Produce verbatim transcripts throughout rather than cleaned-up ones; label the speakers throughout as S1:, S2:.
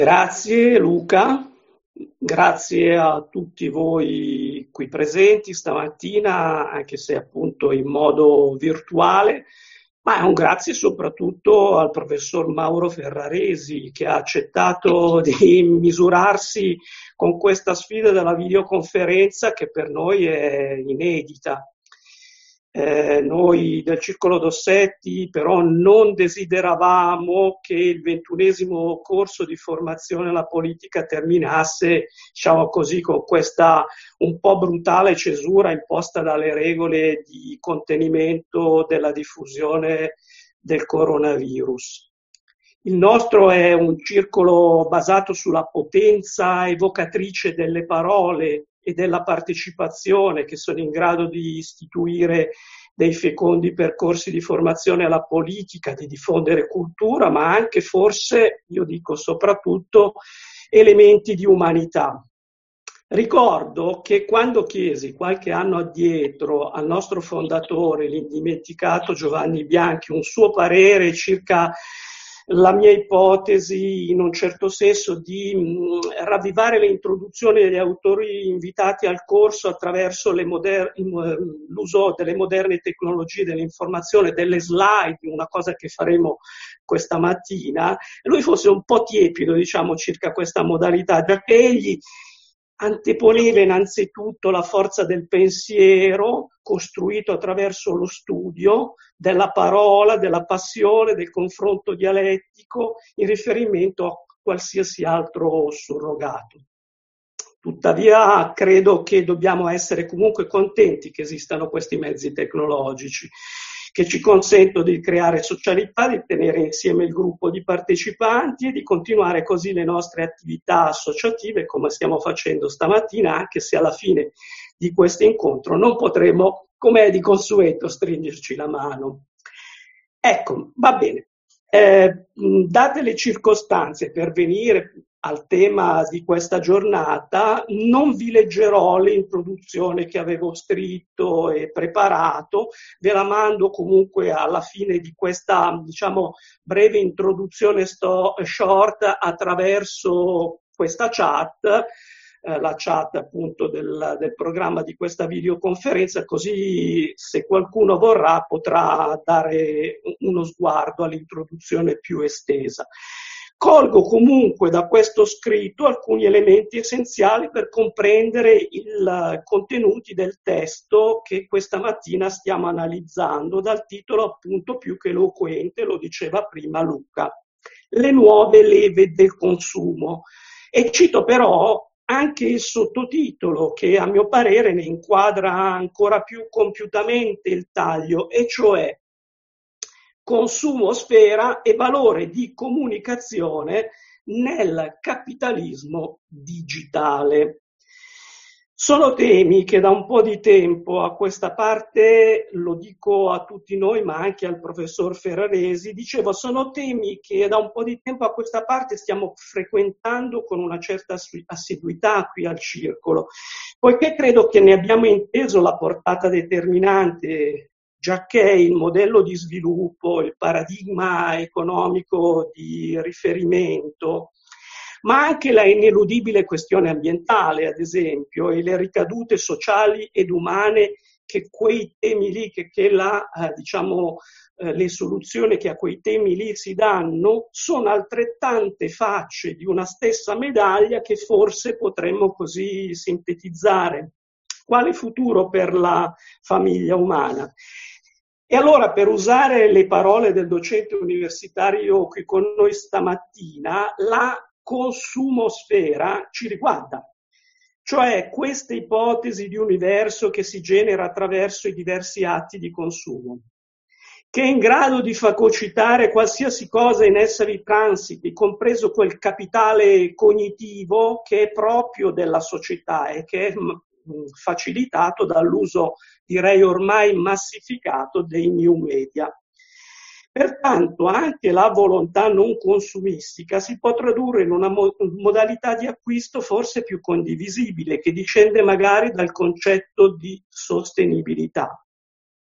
S1: Grazie Luca, grazie a tutti voi qui presenti stamattina, anche se appunto in modo virtuale, ma un grazie soprattutto al professor Mauro Ferraresi che ha accettato di misurarsi con questa sfida della videoconferenza che per noi è inedita. Eh, noi del Circolo Dossetti però non desideravamo che il ventunesimo corso di formazione alla politica terminasse, diciamo così, con questa un po' brutale cesura imposta dalle regole di contenimento della diffusione del coronavirus. Il nostro è un circolo basato sulla potenza evocatrice delle parole e della partecipazione che sono in grado di istituire dei fecondi percorsi di formazione alla politica, di diffondere cultura, ma anche forse, io dico soprattutto, elementi di umanità. Ricordo che quando chiesi qualche anno addietro al nostro fondatore, l'indimenticato Giovanni Bianchi, un suo parere circa la mia ipotesi in un certo senso di mh, ravvivare le introduzioni degli autori invitati al corso attraverso le moder- l'uso delle moderne tecnologie dell'informazione, delle slide, una cosa che faremo questa mattina, lui fosse un po' tiepido, diciamo, circa questa modalità, giacché egli anteponeva innanzitutto la forza del pensiero costruito attraverso lo studio della parola, della passione, del confronto dialettico in riferimento a qualsiasi altro surrogato. Tuttavia credo che dobbiamo essere comunque contenti che esistano questi mezzi tecnologici che ci consentono di creare socialità, di tenere insieme il gruppo di partecipanti e di continuare così le nostre attività associative come stiamo facendo stamattina, anche se alla fine di questo incontro non potremo, come è di consueto, stringerci la mano. Ecco, va bene. Eh, date le circostanze, per venire al tema di questa giornata, non vi leggerò l'introduzione che avevo scritto e preparato, ve la mando comunque alla fine di questa, diciamo, breve introduzione sto, short attraverso questa chat, eh, la chat appunto del, del programma di questa videoconferenza, così se qualcuno vorrà potrà dare uno sguardo all'introduzione più estesa. Colgo comunque da questo scritto alcuni elementi essenziali per comprendere i contenuti del testo che questa mattina stiamo analizzando, dal titolo appunto più che eloquente, lo diceva prima Luca, le nuove leve del consumo. E cito però anche il sottotitolo che a mio parere ne inquadra ancora più compiutamente il taglio, e cioè consumo sfera e valore di comunicazione nel capitalismo digitale. Sono temi che da un po' di tempo a questa parte, lo dico a tutti noi ma anche al professor Ferraresi, dicevo sono temi che da un po' di tempo a questa parte stiamo frequentando con una certa assiduità qui al circolo, poiché credo che ne abbiamo inteso la portata determinante, giacché il modello di sviluppo, il paradigma economico di riferimento, ma anche la ineludibile questione ambientale, ad esempio, e le ricadute sociali ed umane che quei temi lì, che, che la, eh, diciamo, eh, le soluzioni che a quei temi lì si danno, sono altrettante facce di una stessa medaglia che forse potremmo così sintetizzare. Quale futuro per la famiglia umana? E allora, per usare le parole del docente universitario qui con noi stamattina, la consumosfera ci riguarda, cioè questa ipotesi di universo che si genera attraverso i diversi atti di consumo, che è in grado di fagocitare qualsiasi cosa in essa vi transiti, compreso quel capitale cognitivo che è proprio della società e che è facilitato dall'uso, direi ormai massificato, dei new media. Pertanto anche la volontà non consumistica si può tradurre in una mo- modalità di acquisto forse più condivisibile, che discende magari dal concetto di sostenibilità.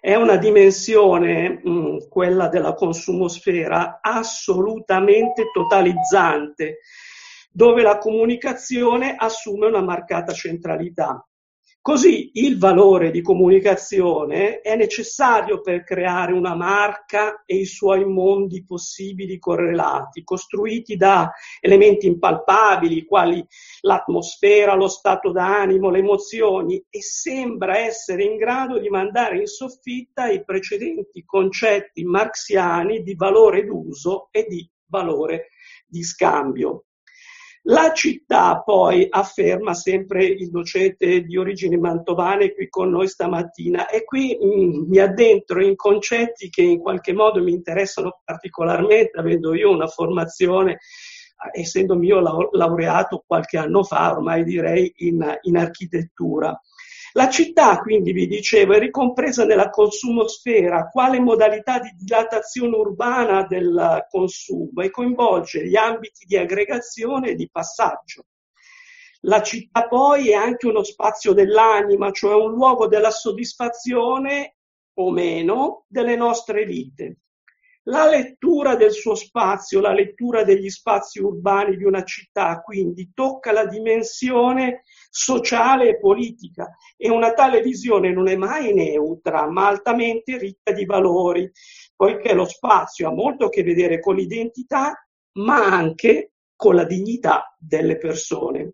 S1: È una dimensione, mh, quella della consumosfera, assolutamente totalizzante, dove la comunicazione assume una marcata centralità. Così il valore di comunicazione è necessario per creare una marca e i suoi mondi possibili correlati, costruiti da elementi impalpabili, quali l'atmosfera, lo stato d'animo, le emozioni, e sembra essere in grado di mandare in soffitta i precedenti concetti marxiani di valore d'uso e di valore di scambio. La città, poi, afferma sempre il docente di origini mantovane qui con noi stamattina, e qui mh, mi addentro in concetti che in qualche modo mi interessano particolarmente, avendo io una formazione, essendomi io laureato qualche anno fa, ormai direi, in, in architettura. La città, quindi, vi dicevo, è ricompresa nella consumosfera quale modalità di dilatazione urbana del consumo e coinvolge gli ambiti di aggregazione e di passaggio. La città poi è anche uno spazio dell'anima, cioè un luogo della soddisfazione o meno delle nostre vite. La lettura del suo spazio, la lettura degli spazi urbani di una città, quindi, tocca la dimensione sociale e politica, e una tale visione non è mai neutra, ma altamente ricca di valori, poiché lo spazio ha molto a che vedere con l'identità, ma anche con la dignità delle persone.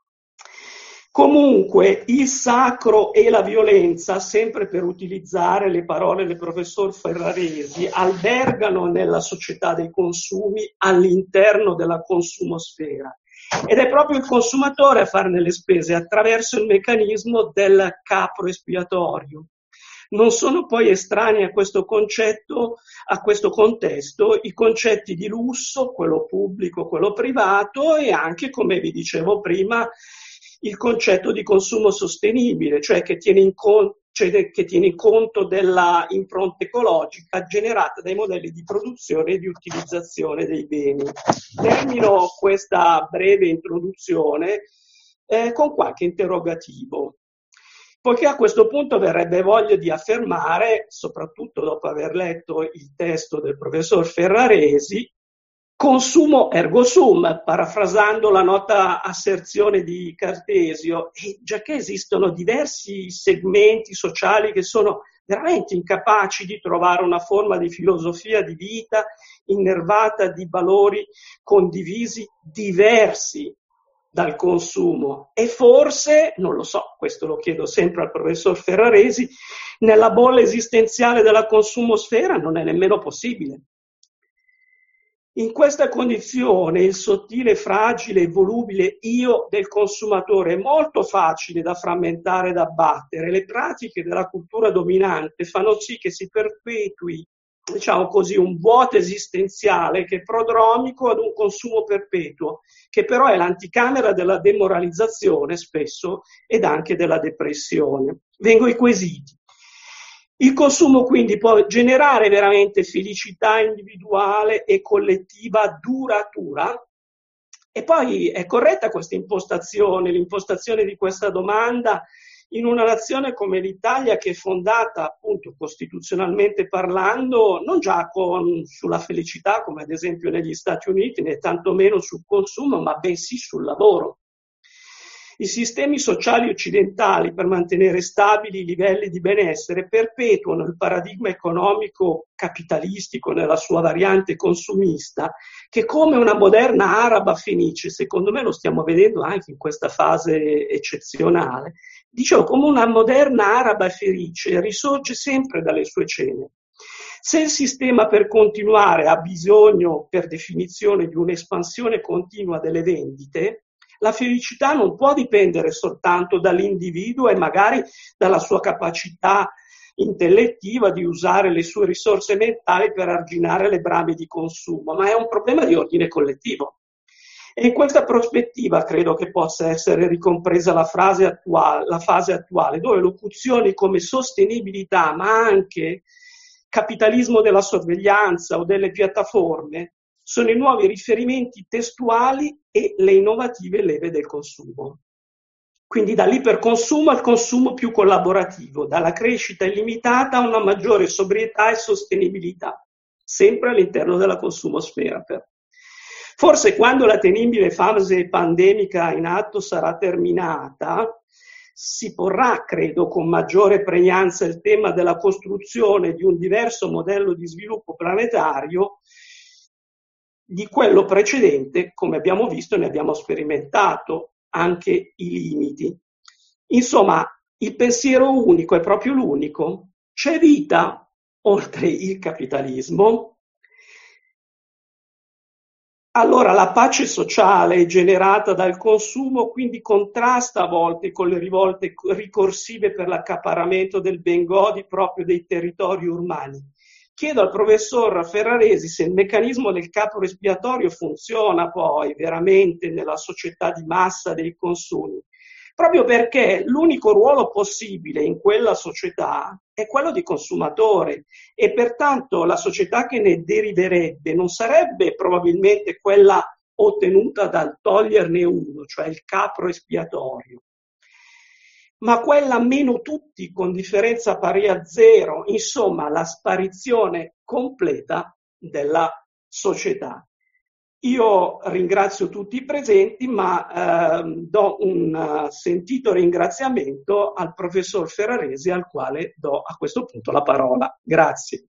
S1: Comunque, il sacro e la violenza, sempre per utilizzare le parole del professor Ferraresi, albergano nella società dei consumi all'interno della consumosfera. Ed è proprio il consumatore a farne le spese attraverso il meccanismo del capro espiatorio. Non sono poi estranei a questo concetto, a questo contesto, i concetti di lusso, quello pubblico, quello privato, e anche, come vi dicevo prima, il concetto di consumo sostenibile, cioè che tiene in conto, cioè che tiene in conto della impronta ecologica generata dai modelli di produzione e di utilizzazione dei beni. Termino questa breve introduzione eh, con qualche interrogativo, poiché a questo punto verrebbe voglia di affermare, soprattutto dopo aver letto il testo del professor Ferraresi, consumo ergo sum, parafrasando la nota asserzione di Cartesio, e già che esistono diversi segmenti sociali che sono veramente incapaci di trovare una forma di filosofia di vita innervata di valori condivisi diversi dal consumo, e forse, non lo so, questo lo chiedo sempre al professor Ferraresi, nella bolla esistenziale della consumosfera non è nemmeno possibile. In questa condizione il sottile, fragile e volubile io del consumatore è molto facile da frammentare e da abbattere. Le pratiche della cultura dominante fanno sì che si perpetui, diciamo così, un vuoto esistenziale che è prodromico ad un consumo perpetuo, che però è l'anticamera della demoralizzazione spesso ed anche della depressione. Vengo ai quesiti. Il consumo quindi può generare veramente felicità individuale e collettiva duratura? E poi è corretta questa impostazione, l'impostazione di questa domanda in una nazione come l'Italia, che è fondata appunto costituzionalmente parlando non già con, sulla felicità come ad esempio negli Stati Uniti, né tantomeno sul consumo, ma bensì sul lavoro. I sistemi sociali occidentali, per mantenere stabili i livelli di benessere, perpetuano il paradigma economico capitalistico nella sua variante consumista, che come una moderna araba fenice, secondo me lo stiamo vedendo anche in questa fase eccezionale, dicevo, come una moderna araba fenice risorge sempre dalle sue cene. Se il sistema, per continuare, ha bisogno per definizione di un'espansione continua delle vendite, la felicità non può dipendere soltanto dall'individuo e magari dalla sua capacità intellettiva di usare le sue risorse mentali per arginare le brame di consumo, ma è un problema di ordine collettivo. E in questa prospettiva credo che possa essere ricompresa la, frase attuale, la fase attuale, dove locuzioni come sostenibilità, ma anche capitalismo della sorveglianza o delle piattaforme, sono i nuovi riferimenti testuali e le innovative leve del consumo. Quindi dall'iperconsumo al consumo più collaborativo, dalla crescita illimitata a una maggiore sobrietà e sostenibilità, sempre all'interno della consumosfera. Forse quando la temibile fase pandemica in atto sarà terminata, si porrà, credo, con maggiore pregnanza il tema della costruzione di un diverso modello di sviluppo planetario di quello precedente. Come abbiamo visto, ne abbiamo sperimentato anche i limiti. Insomma, il pensiero unico è proprio l'unico. C'è vita oltre il capitalismo? Allora la pace sociale generata dal consumo quindi contrasta a volte con le rivolte ricorsive per l'accaparramento del bengodi proprio dei territori urbani. Chiedo al professor Ferraresi se il meccanismo del capro espiatorio funziona poi veramente nella società di massa dei consumi, proprio perché l'unico ruolo possibile in quella società è quello di consumatore e pertanto la società che ne deriverebbe non sarebbe probabilmente quella ottenuta dal toglierne uno, cioè il capro espiatorio, ma quella meno tutti con differenza pari a zero, insomma la sparizione completa della società. Io ringrazio tutti i presenti, ma eh, do un uh, sentito ringraziamento al professor Ferraresi, al quale do a questo punto la parola. Grazie.